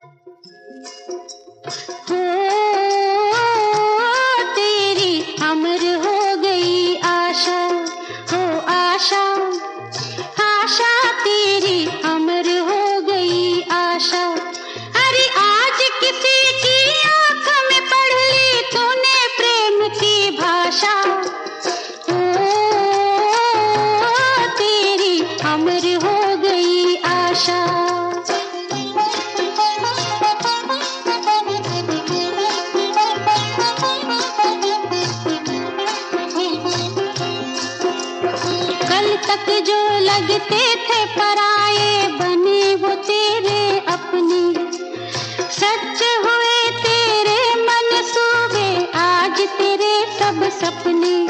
हो तेरी अमर हो गई आशा, हो आशा, आशा तेरी अमर हो गई आशा। अरे आज किसी की आँख में पढ़ ली तूने प्रेम की भाषा, हो तेरी अमर हो गई आशा। कल तक जो लगते थे पराये बने वो तेरे अपने, सच हुए तेरे मंसूबे आज तेरे सब सपने।